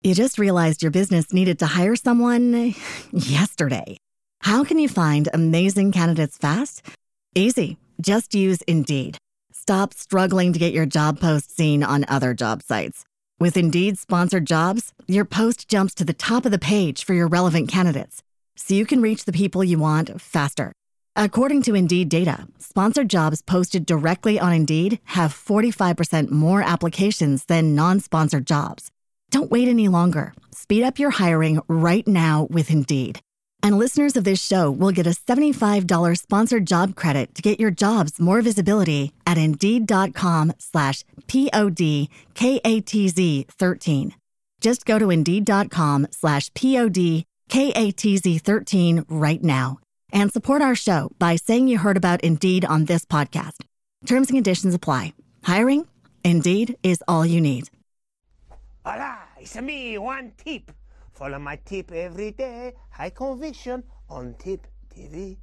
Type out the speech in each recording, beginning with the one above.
You just realized your business needed to hire someone yesterday. How can you find amazing candidates fast? Easy. Just use Indeed. Stop struggling to get your job post seen on other job sites. With Indeed sponsored jobs, your post jumps to the top of the page for your relevant candidates, so you can reach the people you want faster. According to Indeed data, sponsored jobs posted directly on Indeed have 45% more applications than non-sponsored jobs. Don't wait any longer. Speed up your hiring right now with Indeed. And listeners of this show will get a $75 sponsored job credit to get your jobs more visibility at Indeed.com/PODKATZ13. Just go to Indeed.com/PODKATZ13 right now and support our show by saying you heard about Indeed on this podcast. Terms and conditions apply. Hiring? Indeed is all you need. Hola, it's me, One Tip. Follow my tip every day. High conviction on Tip TV.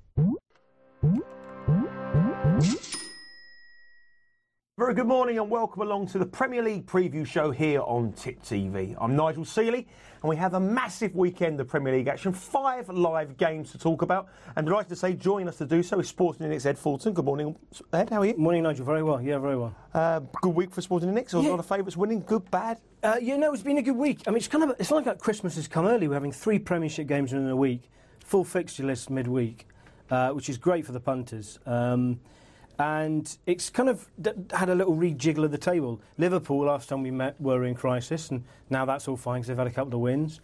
Very good morning and welcome along to the Premier League preview show here on Tip TV. I'm Nigel Seeley and we have a massive weekend of Premier League action. 5 live games to talk about. And delighted to say joining us to do so is Sporting Index Ed Fulton. Good morning, Ed. How are you? Morning, Nigel. Very well. Yeah, very well. Good week for Sporting Index. A lot of favourites winning. Good, bad? It's been a good week. I mean, it's like Christmas has come early. We're having 3 Premiership games in a week, full fixture list midweek, which is great for the punters. And it's kind of had a little rejiggle of the table. Liverpool, last time we met, were in crisis, and now that's all fine because they've had a couple of wins.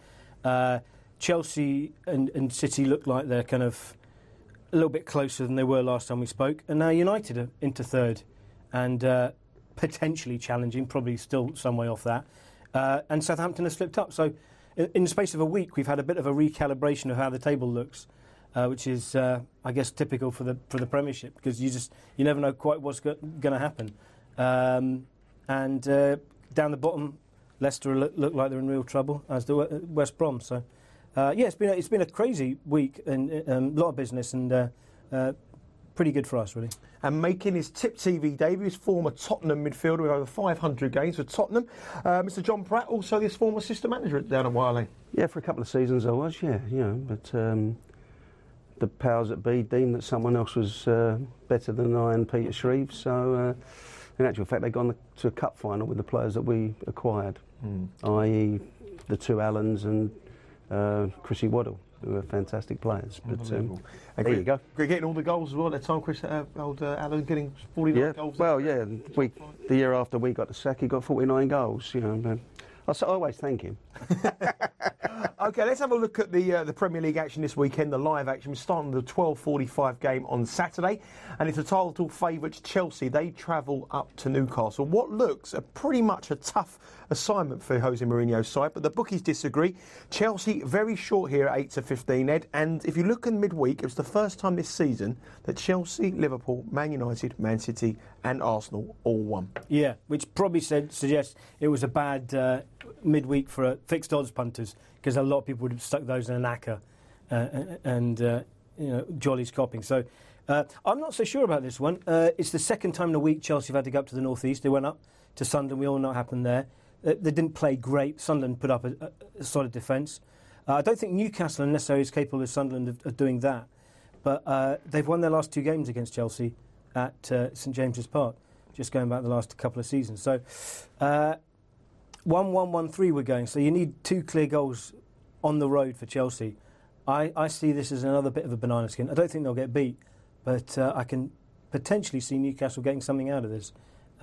Chelsea and City look like they're kind of a little bit closer than they were last time we spoke. And now United are into third and potentially challenging, probably still some way off that. And Southampton has slipped up. So in the space of a week, we've had a bit of a recalibration of how the table looks. Which is, I guess, typical for the Premiership because you never know quite what's going to happen. And down the bottom, Leicester look like they're in real trouble, as do West Brom. So, it's been a crazy week and a lot of business and pretty good for us, really. And making his Tip TV debut is former Tottenham midfielder with over 500 games for Tottenham, Mr. John Pratt, also this former assistant manager down at Wyley. Yeah, for a couple of seasons I was, but the powers that be deemed that someone else was better than I and Peter Shreve, so in actual fact they'd gone to a cup final with the players that we acquired, i.e. the 2 Allens and Chrissy Waddle, who are fantastic players. But there you go. Getting all the goals as well at that time, Chris, Allen getting 49 goals. Well, the year after we got the sack, he got 49 goals, but I always thank him. OK, let's have a look at the Premier League action this weekend, the live action. We're starting the 12:45 game on Saturday, and it's the title favourites Chelsea. They travel up to Newcastle. What looks pretty much a tough assignment for Jose Mourinho's side, but the bookies disagree. Chelsea very short here at 8-15, Ed, and if you look in midweek, it was the first time this season that Chelsea, Liverpool, Man United, Man City and Arsenal all won. Yeah, which probably suggests it was a bad midweek for fixed odds punters because a lot of people would have stuck those in a knacker and Jolly's copying. So I'm not so sure about this one. It's the second time in a week Chelsea have had to go up to the North East. They went up to Sunderland. We all know what happened there. They didn't play great. Sunderland put up a solid defence. I don't think Newcastle are necessarily as capable as Sunderland of doing that. But they've won their last 2 games against Chelsea at St James's Park, just going back the last couple of seasons. So 1-1-1-3 we're going. So you need 2 clear goals on the road for Chelsea. I see this as another bit of a banana skin. I don't think they'll get beat, but I can potentially see Newcastle getting something out of this.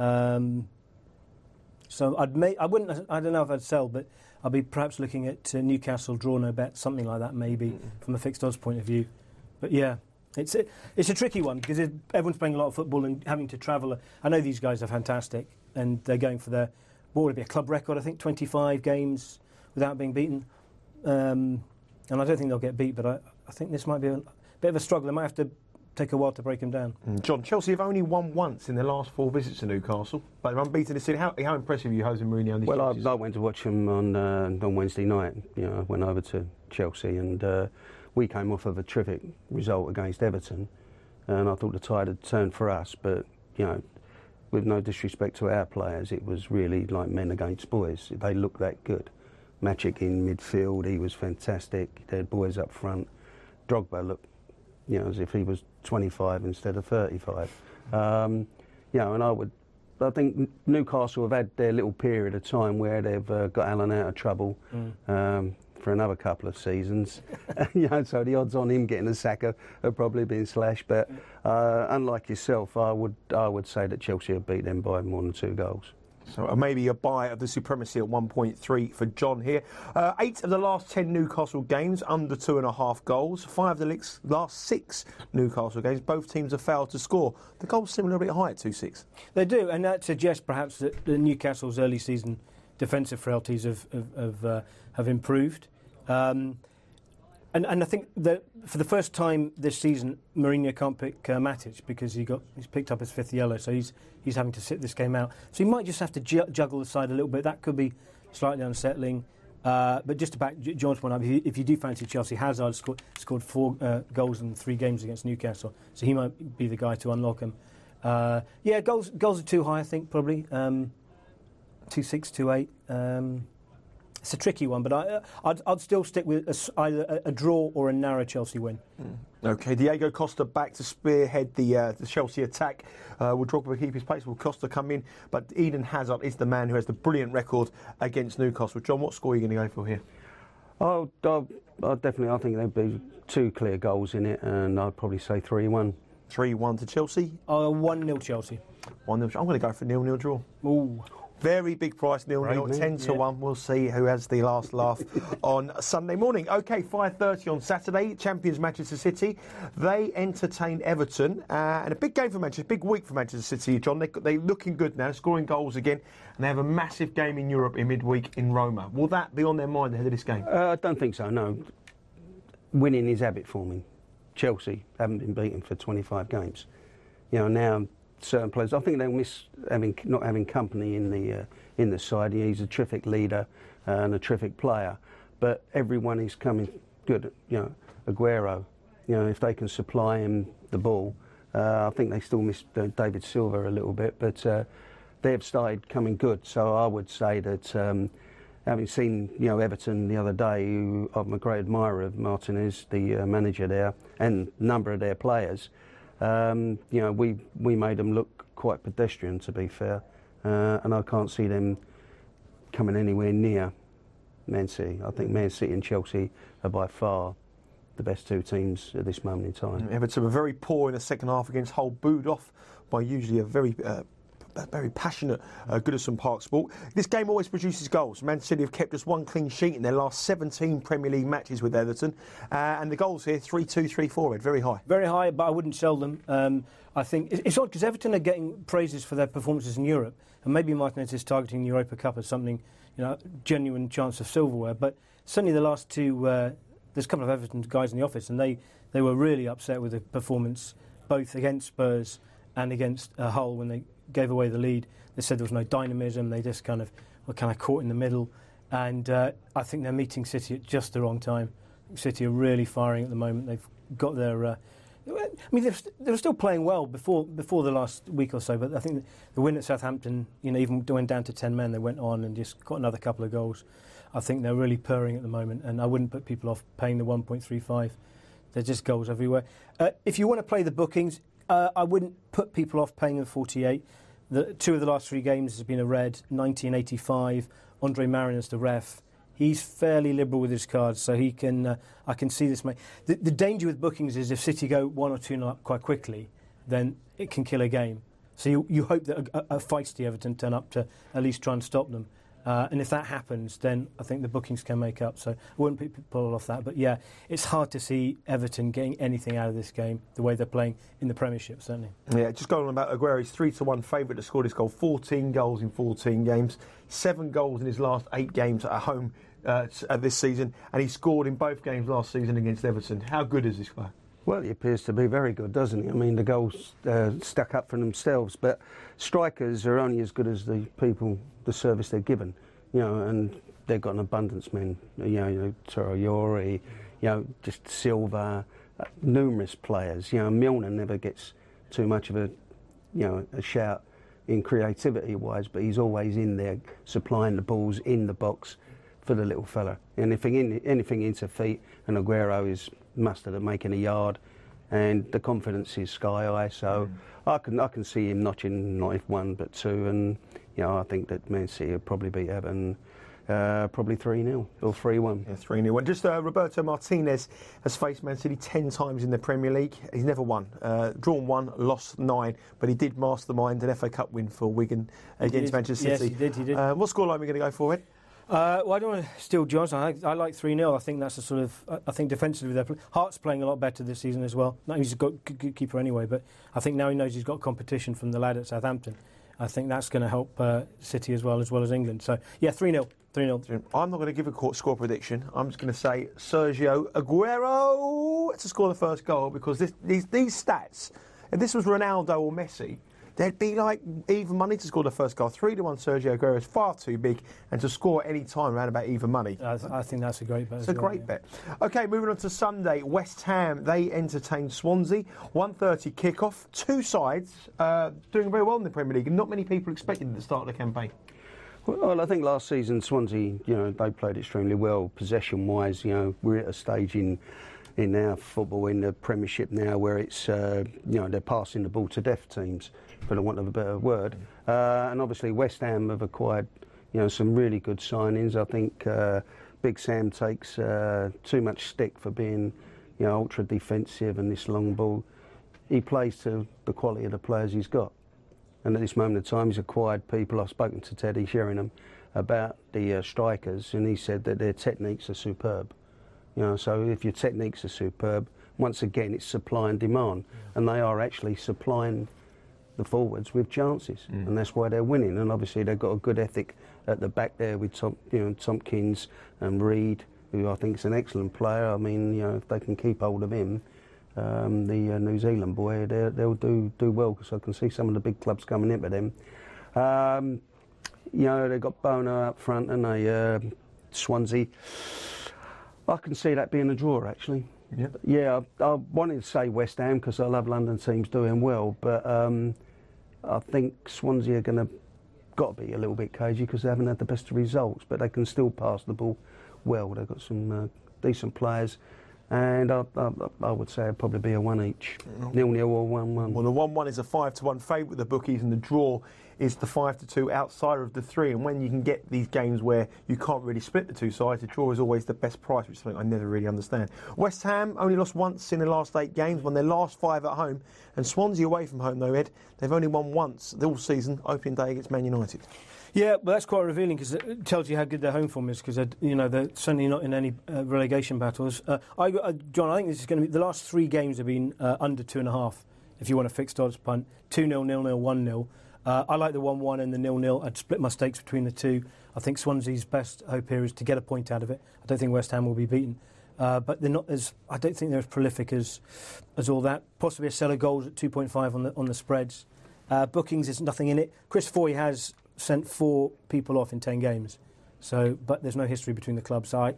So I don't know if I'd sell, but I'll be perhaps looking at Newcastle draw no bet, something like that maybe from a fixed odds point of view. But yeah, it's a tricky one because everyone's playing a lot of football and having to travel. I know these guys are fantastic and they're going for their, what would it be, a club record, I think, 25 games without being beaten. And I don't think they'll get beat, but I think this might be a bit of a struggle. They might have to take a while to break them down. John, Chelsea have only won once in their last 4 visits to Newcastle, but they're unbeaten this season. How impressive are you, Jose Mourinho? Well, I went to watch them on Wednesday night. I went over to Chelsea and we came off of a terrific result against Everton, and I thought the tide had turned for us. But with no disrespect to our players, it was really like men against boys. They looked that good. Macic in midfield, he was fantastic. They had boys up front. Drogba looked, as if he was 25 instead of 35. And I think Newcastle have had their little period of time where they've got Alan out of trouble for another couple of seasons. So the odds on him getting a sack have probably been slashed. But unlike yourself, I would say that Chelsea have beat them by more than 2 goals. So maybe a buy of the supremacy at 1.3 for John here. 8 of the last 10 Newcastle games under 2.5 goals. 5 of the last 6 Newcastle games, both teams have failed to score. The goals seem a little bit high at 2-6. They do, and that suggests perhaps that the Newcastle's early season defensive frailties have improved. And I think that for the first time this season, Mourinho can't pick Matic because he's picked up his 5th yellow, so he's having to sit this game out. So he might just have to juggle the side a little bit. That could be slightly unsettling. But just to back John's point up, if you do fancy Chelsea, Hazard scored 4 goals in 3 games against Newcastle, so he might be the guy to unlock him. Goals are too high, I think, probably 2.6, 2.8. It's a tricky one, but I'd still stick with either a draw or a narrow Chelsea win. OK, Diego Costa back to spearhead the Chelsea attack. Will Drogba keep his place? Will Costa come in? But Eden Hazard is the man who has the brilliant record against Newcastle. John, what score are you going to go for here? Definitely, I think there'd be 2 clear goals in it, and I'd probably say 3-1. 3-1 to Chelsea? 1-0 Chelsea. 1-0. I'm going to go for 0-0 draw. Ooh. Very big price, 0-0, 10-1. We'll see who has the last laugh on Sunday morning. OK, 5:30 on Saturday. Champions Manchester City. They entertain Everton. And a big game for Manchester, big week for Manchester City, John. They're looking good now, scoring goals again. And they have a massive game in Europe in midweek in Roma. Will that be on their mind ahead of this game? I don't think so, no. Winning is habit forming. Chelsea haven't been beaten for 25 games. Now certain players, I think they'll miss not having company in the side. He's a terrific leader and a terrific player, but everyone is coming good. Aguero, if they can supply him the ball, I think they still miss David Silva a little bit, but they've started coming good. So I would say that having seen Everton the other day, who I'm a great admirer of Martinez, the manager there, and a number of their players. We made them look quite pedestrian, to be fair, and I can't see them coming anywhere near Man City. I think Man City and Chelsea are by far the best 2 teams at this moment in time. Everton were very poor in the second half against Hull, booed off by usually a very passionate Goodison Park sport. This game always produces goals. Man City have kept just 1 clean sheet in their last 17 Premier League matches with Everton, and the goals here 3-2, 3-4, Ed, very high. Very high, but I wouldn't sell them. I think it's odd because Everton are getting praises for their performances in Europe, and maybe Martinez is targeting the Europa Cup as something, genuine chance of silverware. But certainly the last 2, there's a couple of Everton guys in the office, and they were really upset with the performance both against Spurs and against Hull when they gave away the lead. They said there was no dynamism. They just kind of were caught in the middle, and I think they're meeting City at just the wrong time. City are really firing at the moment. They've got their. They were still playing well before the last week or so, but I think the win at Southampton, even went down to 10 men, they went on and just got another couple of goals. I think they're really purring at the moment, and I wouldn't put people off paying the 1.35. They're just goals everywhere. If you want to play the bookings, I wouldn't put people off paying the 48. 2 of the last 3 games has been a red. 1985, Andre Marinas, the ref. He's fairly liberal with his cards, so he can. I can see this. The danger with bookings is if City go 1 or 2 up quite quickly, then it can kill a game. So you hope that a feisty Everton turn up to at least try and stop them. And if that happens, then I think the bookings can make up. So I wouldn't put people off that. But yeah, it's hard to see Everton getting anything out of this game the way they're playing in the Premiership, certainly. Yeah, just going on about Aguero, he's 3-1 favourite to score this goal. 14 goals in 14 games, 7 goals in his last 8 games at home this season, and he scored in both games last season against Everton. How good is this guy? Well, he appears to be very good, doesn't he? I mean, the goals stuck up for themselves, but strikers are only as good as the service they're given, and they've got an abundance, men. Traoré, just Silva, numerous players. Milner never gets too much of a shout in creativity-wise, but he's always in there supplying the balls in the box for the little fella. Anything into feet, and Aguero is mustard at making a yard, and the confidence is sky high. So I can see him notching not if one but two, and I think that Man City will probably beat Everton. Probably 3-0 or 3-1. Yeah, 3-0. Just Roberto Martinez has faced Man City 10 times in the Premier League. He's never won. Drawn 1, lost 9, but he did mastermind an FA Cup win for Wigan against Manchester City. Yes, he did. What scoreline are we going to go for, Ed? Well, I don't want to steal John's. I like 3-0. I think that's a sort of. I think defensively, Hart's playing a lot better this season as well. Not he's a good keeper anyway, but I think now he knows he's got competition from the lad at Southampton. I think that's going to help City as well as England. So yeah, 3-0. 3-0. I'm not going to give a score prediction. I'm just going to say Sergio Aguero to score the first goal, because these stats, if this was Ronaldo or Messi, they'd be like even money to score the first goal. 3-1 Sergio Aguero is far too big, and to score any time around about even money. I think that's a great bet. It's a great bet. OK, moving on to Sunday. West Ham, they entertain Swansea. 1:30 kickoff. Two sides doing very well in the Premier League, and not many people expected at the start of the campaign. Well, I think last season Swansea, they played extremely well possession-wise. We're at a stage in our football in the Premiership now where it's they're passing the ball to death teams, for the want of a better word. And obviously West Ham have acquired some really good signings. I think Big Sam takes too much stick for being ultra defensive and this long ball. He plays to the quality of the players he's got. And at this moment in time, he's acquired people. I've spoken to Teddy Sheringham about the strikers, and he said that their techniques are superb. So if your techniques are superb, once again, it's supply and demand, and they are actually supplying the forwards with chances, and that's why they're winning. And obviously, they've got a good ethic at the back there with Tompkins and Reed, who I think is an excellent player. I mean, if they can keep hold of him. The New Zealand boy, they'll do well, because I can see some of the big clubs coming into them. They've got Bono up front, and Swansea. I can see that being a draw, actually. Yeah, I wanted to say West Ham because I love London teams doing well, but I think Swansea are got to be a little bit cagey because they haven't had the best of results, but they can still pass the ball well. They've got some decent players. And I would say it'd probably be a 1 each, 0-0 or 1-1. Well, the 1-1 is a 5-1 favourite with the bookies, and the draw is the 5-2 outsider of the three. And when you can get these games where you can't really split the two sides, the draw is always the best price, which is something I never really understand. West Ham only lost once in the last 8 games, won their last 5 at home. And Swansea away from home, though, Ed, they've only won once all season, opening day against Man United. Yeah, but that's quite revealing because it tells you how good their home form is, because they're certainly not in any relegation battles. John, I think this is going to be the last 3 games have been under 2.5. If you want a fixed odds punt, 2-0, 0-0, 1-0. I like the 1-1 and the 0-0. I'd split my stakes between the two. I think Swansea's best hope here is to get a point out of it. I don't think West Ham will be beaten, but they're not as. I don't think they're as prolific as all that. Possibly a sell of goals at 2.5 on the spreads. Bookings, there's nothing in it. Chris Foy has sent 4 people off in 10 games. But there's no history between the clubs. So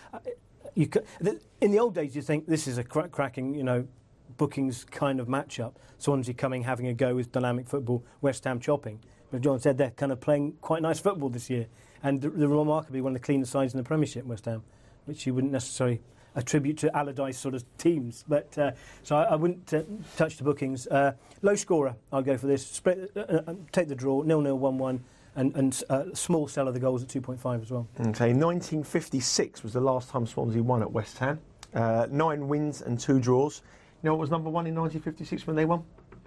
in the old days, you think this is a cracking, bookings kind of matchup. Swansea having a go with dynamic football, West Ham chopping. But John said they're kind of playing quite nice football this year, and they're remarkably one of the cleanest sides in the Premiership, West Ham, which you wouldn't necessarily attribute to Allardyce sort of teams. But so I wouldn't touch the bookings. Low scorer, I'll go for this. Take the draw, 0-0, 1-1. And small sell of the goals at 2.5 as well. Okay, 1956 was the last time Swansea won at West Ham. 9 wins and 2 draws. You know what was number 1 in 1956 when they won?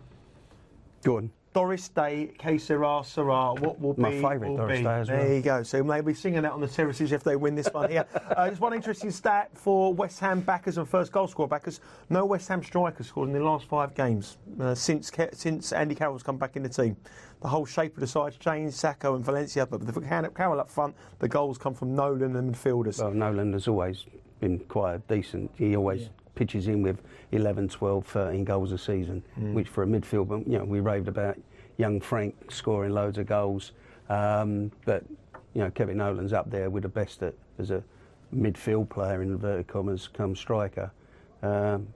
Go on. Doris Day, Que Sera, Sera. What will be? My favourite Doris Day as well. There you go. So maybe singing that on the terraces if they win this one here. There's one interesting stat for West Ham backers and first goal scorer backers. No West Ham strikers scored in the last 5 games since Andy Carroll's come back in the team. The whole shape of the side's changed, Sacco and Valencia, but with Carroll up front, the goals come from Nolan and midfielders. Well, Nolan has always been quite decent. He always pitches in with 11, 12, 13 goals a season, which for a midfielder, we raved about young Frank scoring loads of goals. But, Kevin Nolan's up there with the best as a midfield player, in inverted commas, come striker. And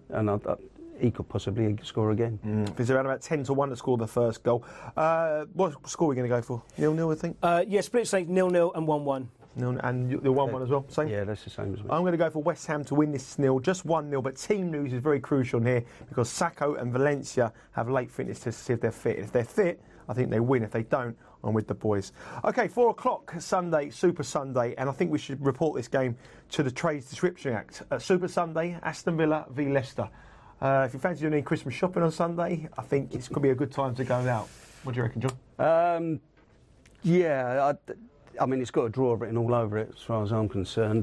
he could possibly score again. It's around about 10-1 to score the first goal. What score are we going to go for? 0-0, I think? Split stakes 0-0 and 1-1. And you're 1-1 as well, same? Yeah, that's the same as me. I'm going to go for West Ham to win this 0, just 1-0, but team news is very crucial here because Sacco and Valencia have late fitness tests to see if they're fit. If they're fit, I think they win. If they don't, I'm with the boys. OK, 4 o'clock Sunday, Super Sunday, and I think we should report this game to the Trades Description Act. Super Sunday, Aston Villa v Leicester. If you fancy doing any Christmas shopping on Sunday, I think it's going to be a good time to go out. What do you reckon, John? Yeah, I mean, it's got a draw written all over it as far as I'm concerned.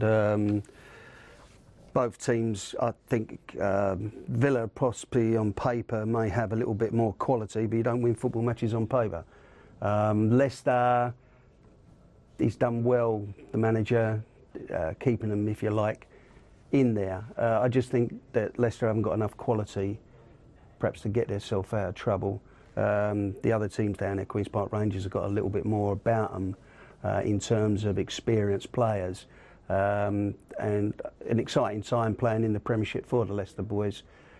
Both teams, I think, Villa possibly on paper may have a little bit more quality, but you don't win football matches on paper. Leicester, he's done well, the manager, keeping them, if you like, in there. I just think that Leicester haven't got enough quality, perhaps, to get themselves out of trouble. The other teams down there, Queen's Park Rangers, have got a little bit more about them in terms of experienced players. And an exciting time playing in the Premiership for the Leicester boys.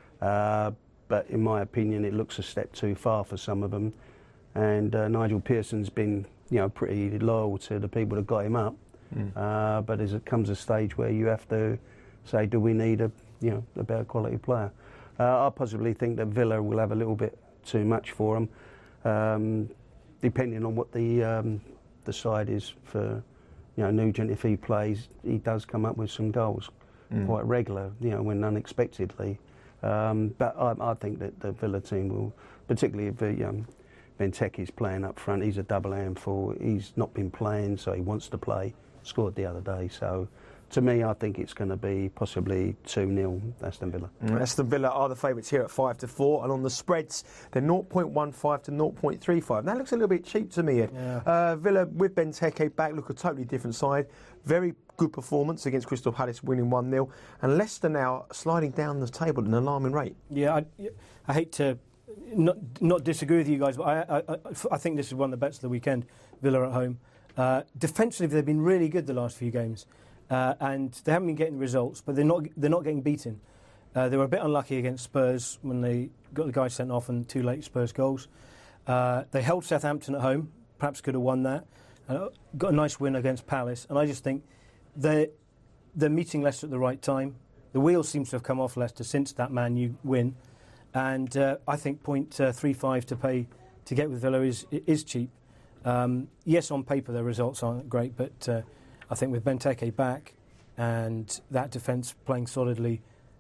But in my opinion, it looks a step too far for some of them. And Nigel Pearson's been, pretty loyal to the people that got him up. But as it comes a stage where you have to say, do we need a better quality player? I possibly think that Villa will have a little bit too much for them, depending on what the side is for. Nugent, if he plays, he does come up with some goals quite regular, when unexpectedly. But I think that the Villa team will, particularly if Benteke's playing up front, he's a double handful. He's not been playing, so he wants to play. Scored the other day, so to me, I think it's going to be possibly 2-0 Aston Villa. Aston Villa are the favourites here at 5-4, and on the spreads, they're 0.15 to 0.35. That looks a little bit cheap to me. Yeah. Villa with Benteke back look a totally different side. Very good performance against Crystal Palace, winning 1-0, and Leicester now sliding down the table at an alarming rate. Yeah, I hate to not disagree with you guys, but I think this is one of the bets of the weekend. Villa at home. Defensively, they've been really good the last few games. And they haven't been getting the results, but they're not getting beaten. They were a bit unlucky against Spurs when they got the guy sent off and 2 late Spurs goals. They held Southampton at home, perhaps could have won that. Got a nice win against Palace, and I just think they're meeting Leicester at the right time. The wheels seems to have come off Leicester since that Man U win, and I think 0.35 to pay to get with Villa is cheap. Yes, on paper their results aren't great, but I think with Benteke back and that defence playing solidly,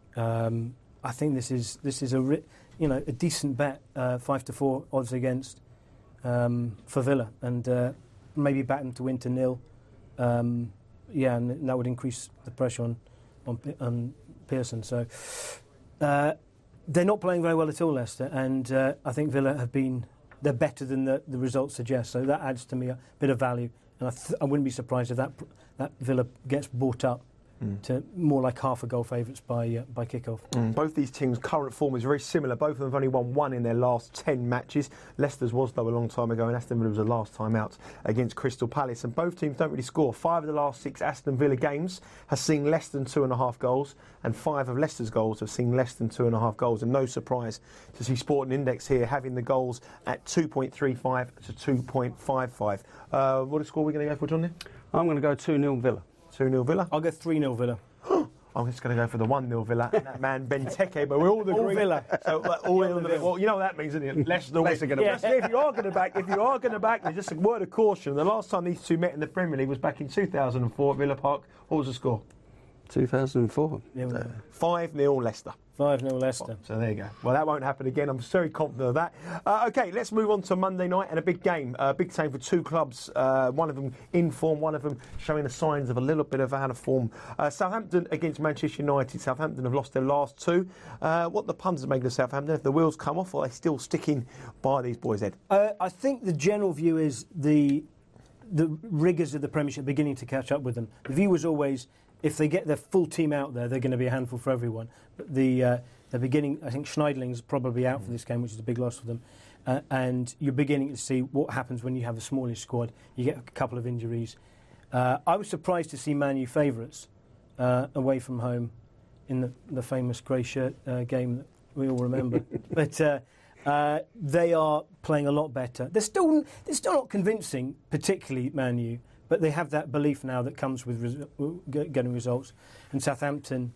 I think this is a decent bet, 5-4 odds against for Villa, and maybe back them to win to 0. And that would increase the pressure on Pearson. So they're not playing very well at all, Leicester, and I think Villa they're better than the results suggest. So that adds to me a bit of value. And I wouldn't be surprised if that Villa gets bought up to more like half a goal favourites by kick-off. Both these teams' current form is very similar. Both of them have only won 1 in their last 10 matches. Leicester's was, though, a long time ago, and Aston Villa was the last time out against Crystal Palace. And both teams don't really score. 5 of the last 6 Aston Villa games has seen less than 2.5 goals, and 5 of Leicester's goals have seen less than 2.5 goals. And no surprise to see Sporting Index here having the goals at 2.35 to 2.55. What score are we going to go for, John? I'm going to go 2-0 Villa. 2-0 Villa? I'll go 3-0 Villa. I'm just going to go for the 1-0 Villa and that man Benteke, but we're all agreeing. All Villa. So, well, you know what that means, isn't it? Leicester going to back. If you are going to back, there's just a word of caution. The last time these two met in the Premier League was back in 2004 at Villa Park. What was the score? 2004. 5-0 Leicester. 5-0 Leicester. So there you go. Well, that won't happen again. I'm very confident of that. OK, let's move on to Monday night and a big game. Big game for 2 clubs. One of them in form, one of them showing the signs of a little bit of out of form. Southampton against Manchester United. Southampton have lost their last 2. What the punters make of Southampton? If the wheels come off, or are they still sticking by these boys, Ed? I think the general view is the rigours of the Premiership are beginning to catch up with them. The view was always, if they get their full team out there, they're going to be a handful for everyone. But they're beginning, I think Schneidling's probably out for this game, which is a big loss for them. And you're beginning to see what happens when you have a smallish squad. You get a couple of injuries. I was surprised to see Man U favourites away from home in the famous grey shirt game that we all remember. But they are playing a lot better. They're still not convincing, particularly Man U. but they have that belief now that comes with getting results. And Southampton,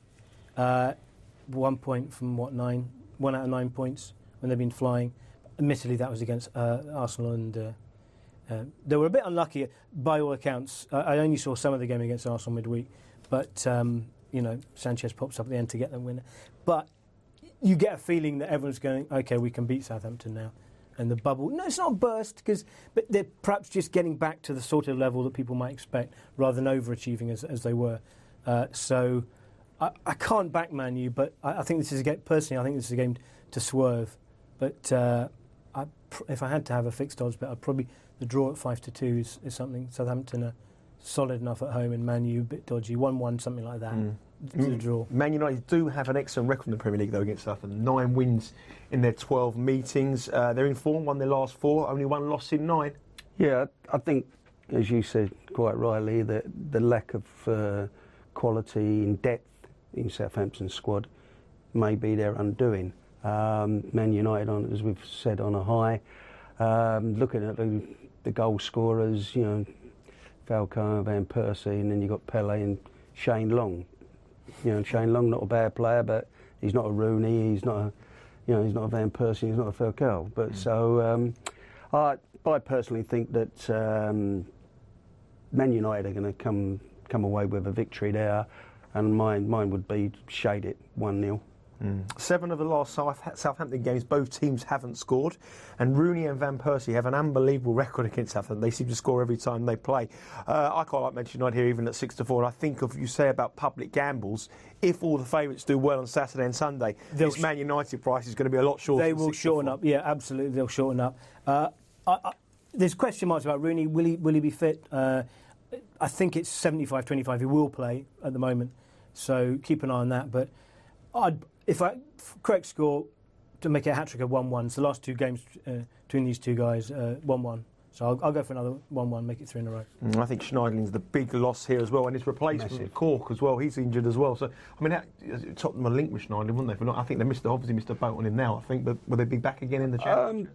1 point from 1 out of 9 points when they've been flying. Admittedly, that was against Arsenal, and they were a bit unlucky by all accounts. I only saw some of the game against Arsenal midweek, but Sanchez pops up at the end to get them winner. But you get a feeling that everyone's going, okay, we can beat Southampton now. And the bubble, no, it's not burst, but they're perhaps just getting back to the sort of level that people might expect rather than overachieving as they were. So I can't back Man U, but I think this is a game, personally, I think this is a game to swerve. But if I had to have a fixed odds bet, I'd probably, the draw at 5-2 is something. Southampton are solid enough at home, and Man U a bit dodgy. 1-1, something like that. To draw. Man United do have an excellent record in the Premier League, though, against Southampton. 9 wins in their 12 meetings. They're in form, won their last 4, only 1 loss in 9. Yeah, I think, as you said quite rightly, that the lack of quality and depth in Southampton's squad may be their undoing. Man United, as we've said, on a high. Looking at the goal scorers, Falcao, Van Persie, and then you've got Pele and Shane Long. Shane Long, not a bad player, but he's not a Rooney, he's not a Van Persie, he's not a Falcao. But so I personally think that Man United are going to come away with a victory there, and mine would be shade it 1-0. 7 of the last Southampton games, both teams haven't scored, and Rooney and Van Persie have an unbelievable record against Southampton. They seem to score every time they play. I quite like Manchester United here, even at 6-4. And I think if you say about public gambles, if all the favourites do well on Saturday and Sunday, this Man United price is going to be a lot shorter. They will shorten up. Yeah, absolutely, they'll shorten up. There's question marks about Rooney. Will he be fit? I think it's 75-25. He will play at the moment, so keep an eye on that. But correct score to make it a hat-trick of 1-1. So the last 2 games between these two guys, 1-1. So I'll go for another 1-1, make it 3 in a row. I think Schneiderlin's the big loss here as well, and his replacement, Cork, as well. He's injured as well. So, I mean, Tottenham are linked with Schneiderlin, wouldn't they? I think they obviously missed a boat on him now, I think, but will they be back again in the Championship?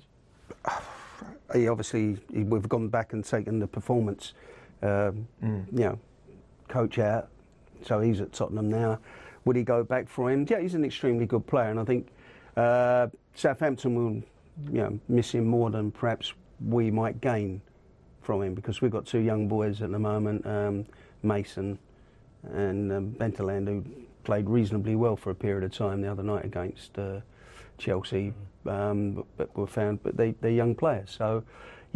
We've gone back and taken the performance, coach out, so he's at Tottenham now. Would he go back for him? Yeah, he's an extremely good player, and I think Southampton will, miss him more than perhaps we might gain from him, because we've got 2 young boys at the moment, Mason and Benteland, who played reasonably well for a period of time the other night against Chelsea, but they're young players. So,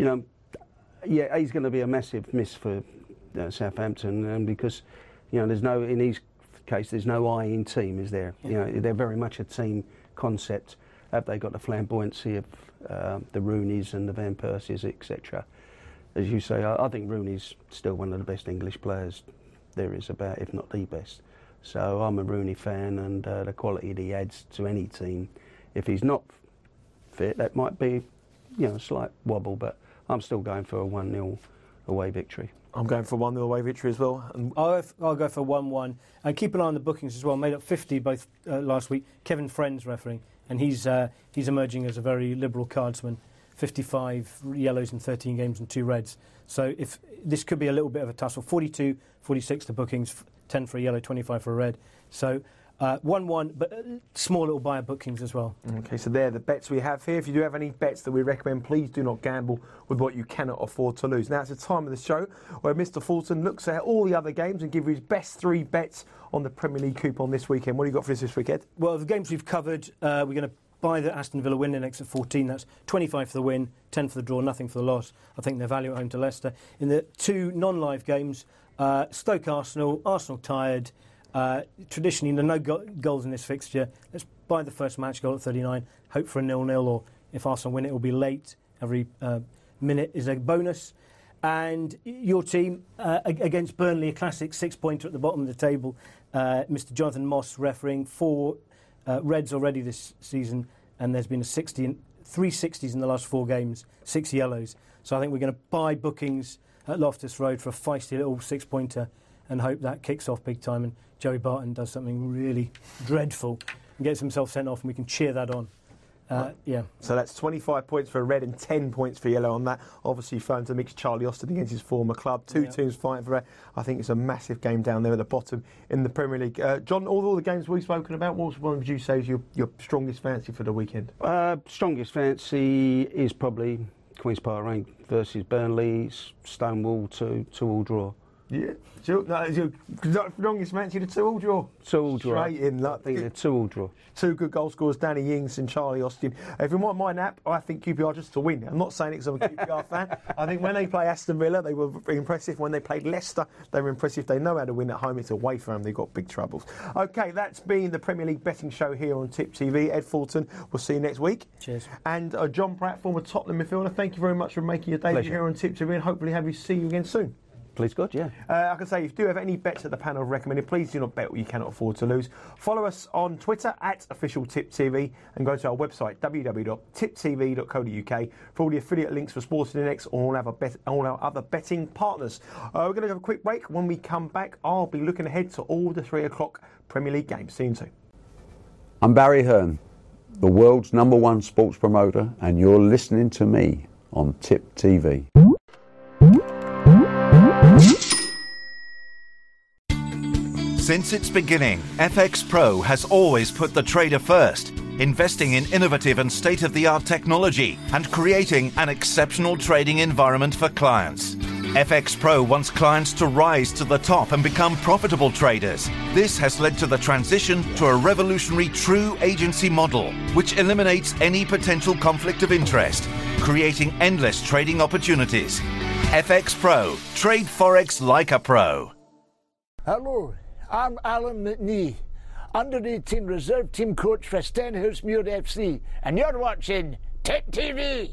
he's going to be a massive miss for Southampton, because there's no, in his case, there's no I in team, is there? They're very much a team concept. Have they got the flamboyancy of the Rooneys and the Van Persies, etc.? As you say, I think Rooney's still one of the best English players there is about, if not the best. So I'm a Rooney fan, and the quality that he adds to any team. If he's not fit, that might be, a slight wobble, but I'm still going for a 1-0 away victory. I'm going for 1-0 away victory as well. And I'll go for 1-1. And keep an eye on the bookings as well. Made up 50 both last week. Kevin Friend's refereeing, and he's emerging as a very liberal cardsman. 55 yellows in 13 games and 2 reds. So if this could be a little bit of a tussle. 42, 46 the bookings, 10 for a yellow, 25 for a red. So 1-1, but small little buyer bookings as well. Okay, so they're the bets we have here. If you do have any bets that we recommend, please do not gamble with what you cannot afford to lose. Now it's the time of the show where Mr. Fulton looks at all the other games and gives you his best 3 bets on the Premier League coupon this weekend. What do you got for us this weekend? Well, the games we've covered, we're going to buy the Aston Villa win index at 14. That's 25 for the win, 10 for the draw, nothing for the loss. I think their value at home to Leicester. In the 2 non-live games, Stoke Arsenal tired. Traditionally, there are no goals in this fixture. Let's buy the first match goal at 39, hope for a 0-0, or if Arsenal win it will be late. Every minute is a bonus. And your team against Burnley, a classic 6-pointer at the bottom of the table. Mr. Jonathan Moss refereeing 4 reds already this season, and there's been 3 60s in the last 4 games, 6 yellows. So I think we're going to buy bookings at Loftus Road for a feisty little 6-pointer and hope that kicks off big time and Joey Barton does something really dreadful and gets himself sent off, and we can cheer that on. Yeah. So that's 25 points for red and 10 points for yellow on that. Obviously, thrown to mix Charlie Austin against his former club. Two teams fighting for it. I think it's a massive game down there at the bottom in the Premier League. John, all the games we've spoken about, what one would you say is your strongest fancy for the weekend? Strongest fancy is probably Queen's Park Rangers versus Burnley, Stonewall 2-2 draw. Yeah. Your strongest fancy, the 2-2 draw. 2-2 draw. Straight in. I think the 2-2 draw. Two good goal scorers, Danny Ings and Charlie Austin. If you want my nap, I think QPR just to win. I'm not saying it because I'm a QPR fan. I think when they play Aston Villa, they were impressive. When they played Leicester, they were impressive. They know how to win at home. It's away from them. They've got big troubles. OK, that's been the Premier League betting show here on Tip TV. Ed Fulton, we'll see you next week. Cheers. And John Pratt, former Tottenham midfielder, thank you very much for making your debut here on Tip TV, and hopefully see you again soon. Please God, yeah. I can say, if you do have any bets that the panel have recommended, please do not bet what you cannot afford to lose. Follow us on Twitter @OfficialTipTV and go to our website www.tiptv.co.uk for all the affiliate links for Sporting Index or all our other betting partners. We're going to have a quick break. When we come back, I'll be looking ahead to all the 3 o'clock Premier League games. See you soon. I'm Barry Hearn, the world's #1 sports promoter, and you're listening to me on Tip TV. Since its beginning, FX Pro has always put the trader first, investing in innovative and state-of-the-art technology and creating an exceptional trading environment for clients. FX Pro wants clients to rise to the top and become profitable traders. This has led to the transition to a revolutionary true agency model, which eliminates any potential conflict of interest, creating endless trading opportunities. FX Pro. Trade Forex like a pro. Hello, I'm Alan McNee, under-18 reserve team coach for Stenhousemuir FC, and you're watching Tip TV.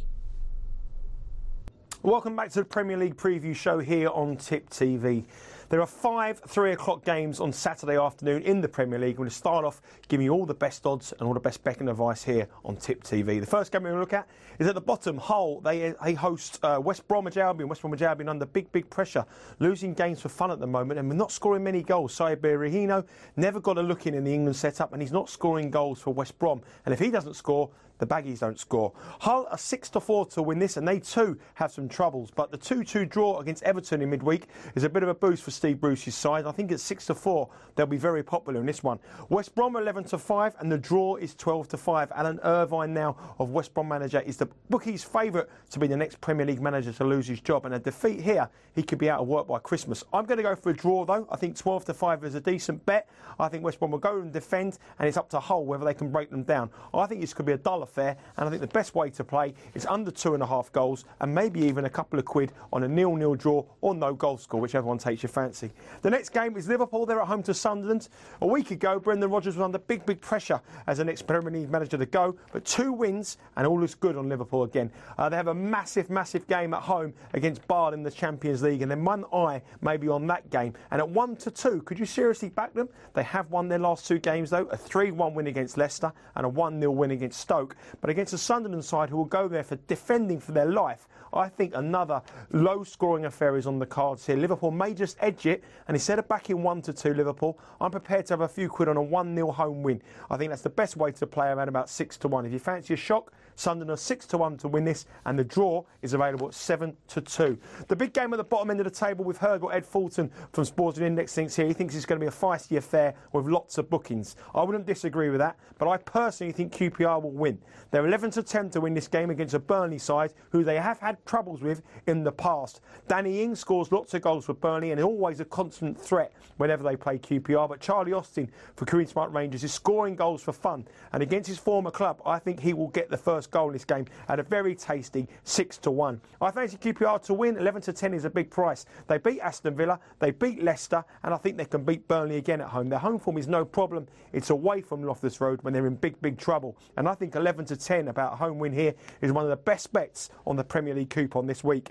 Welcome back to the Premier League preview show here on Tip TV. There are 5 3 o'clock games on Saturday afternoon in the Premier League. We're going to start off giving you all the best odds and all the best betting advice here on Tip TV. The first game we're going to look at is at the bottom. Hull, they host West Bromwich Albion. West Bromwich Albion under big pressure, losing games for fun at the moment, and we're not scoring many goals. Saïd Berahino never got a look in the England setup, and he's not scoring goals for West Brom. And if he doesn't score, the Baggies don't score. Hull are 6-4 to win this, and they too have some troubles. But the 2-2 draw against Everton in midweek is a bit of a boost for Steve Bruce's side. I think at 6-4 they'll be very popular in this one. West Brom 11-5, and the draw is 12-5. Alan Irvine now of West Brom manager is the bookies' favourite to be the next Premier League manager to lose his job. And a defeat here, he could be out of work by Christmas. I'm going to go for a draw though. I think 12-5 is a decent bet. I think West Brom will go and defend, and it's up to Hull whether they can break them down. I think this could be a dull affair, and I think the best way to play is under 2.5 goals and maybe even a couple of quid on a 0-0 draw or no goal score, whichever one takes your fancy. The next game is Liverpool. They're at home to Sunderland. A week ago, Brendan Rodgers was under big pressure as the next Premier League manager to go, but 2 wins and all looks good on Liverpool again. They have a massive game at home against Bard in the Champions League, and then one eye maybe on that game. And at 1-2, could you seriously back them? They have won their last 2 games though, a 3-1 win against Leicester and a 1-0 win against Stoke. But against a Sunderland side who will go there for defending for their life, I think another low-scoring affair is on the cards here. Liverpool may just edge it, and instead of backing 1-2 Liverpool, I'm prepared to have a few quid on a 1-0 home win. I think that's the best way to play around about 6-1. If you fancy a shock, Sunderland are 6-1 to win this, and the draw is available at 7-2. The big game at the bottom end of the table, we've heard what Ed Fulton from Sporting Index thinks here. He thinks it's going to be a feisty affair with lots of bookings. I wouldn't disagree with that, but I personally think QPR will win. They're 11-10 to win this game against a Burnley side who they have had troubles with in the past. Danny Ings scores lots of goals for Burnley and always a constant threat whenever they play QPR, but Charlie Austin for Queen's Park Rangers is scoring goals for fun, and against his former club I think he will get the first goal in this game at a very tasty 6-1. I fancy QPR to win. 11-10 is a big price. They beat Aston Villa, they beat Leicester, and I think they can beat Burnley again at home. Their home form is no problem. It's away from Loftus Road when they're in big trouble, and I think 11-10 about a home win here is one of the best bets on the Premier League coupon this week.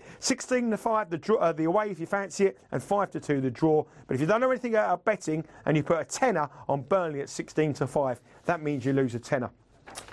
16-5 the away if you fancy it, and 5-2 the draw. But if you don't know anything about betting and you put a tenner on Burnley at 16-5, that means you lose a tenner.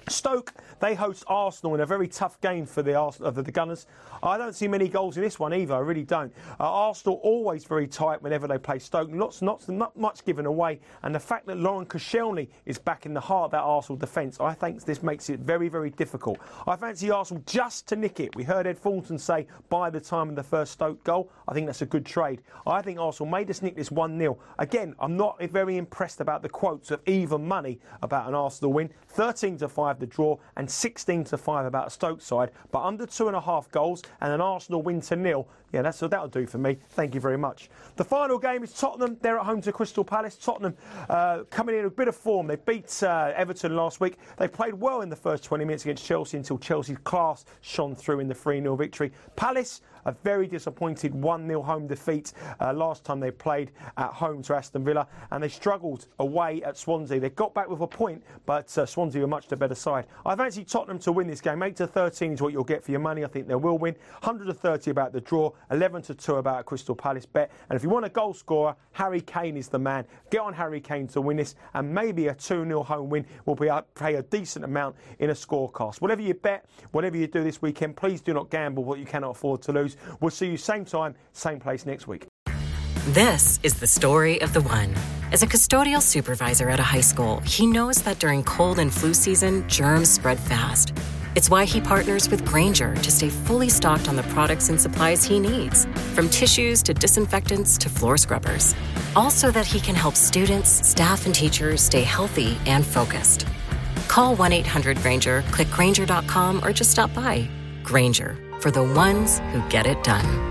Stoke, they host Arsenal in a very tough game for the Gunners. I don't see many goals in this one either, I really don't. Arsenal always very tight whenever they play Stoke, not much given away, and the fact that Lauren Koscielny is back in the heart of that Arsenal defence, I think this makes it very, very difficult. I fancy Arsenal just to nick it. We heard Ed Fulton say by the time of the first Stoke goal, I think that's a good trade. I think Arsenal may just nick this 1-0. Again, I'm not very impressed about the quotes of even money about an Arsenal win. 13-5 the draw and 16-5 about a Stoke side, but under 2.5 goals and an Arsenal win to 0. Yeah, that'll do for me. Thank you very much. The final game is Tottenham. They're at home to Crystal Palace. Tottenham coming in a bit of form. They beat Everton last week. They played well in the first 20 minutes against Chelsea until Chelsea's class shone through in the 3-0 victory. Palace, a very disappointed 1-0 home defeat last time they played at home to Aston Villa, and they struggled away at Swansea. They got back with a point, but Swansea were much the better side. I fancy Tottenham to win this game. 8-13 is what you'll get for your money. I think they will win. 130 about the draw, 11-2 about a Crystal Palace bet. And if you want a goal scorer, Harry Kane is the man. Get on Harry Kane to win this, and maybe a 2-0 home win will pay a decent amount in a scorecast. Whatever you bet, whatever you do this weekend, please do not gamble what you cannot afford to lose. We'll see you same time, same place next week. This is the story of the one. As a custodial supervisor at a high school, he knows that during cold and flu season, germs spread fast. It's why he partners with Grainger to stay fully stocked on the products and supplies he needs, from tissues to disinfectants to floor scrubbers. All so that he can help students, staff, and teachers stay healthy and focused. Call 1-800-GRAINGER, click Grainger.com, or just stop by. Grainger, for the ones who get it done.